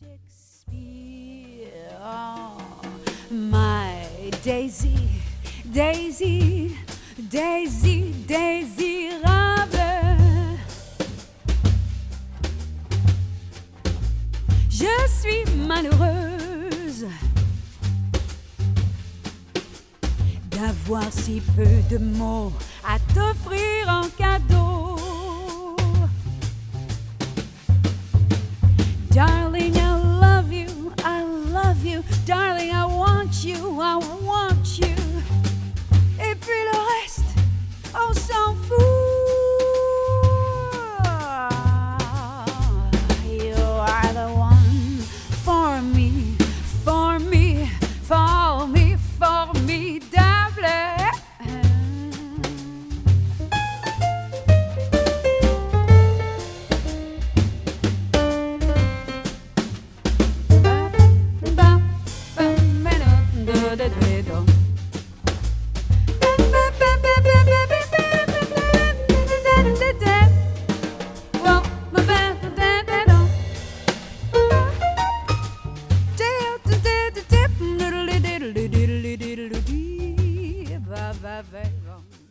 Shakespeare, oh, my Daisy, Daisy, Daisy, désirable. Je suis malheureuse d'avoir si peu de mots à t'offrir en cadeau. Darling, I love you, darling, I want you, I want you. Et puis le reste, on s'en fout. You are the one for me, for me, for me, formidable. Bye, bye, bye.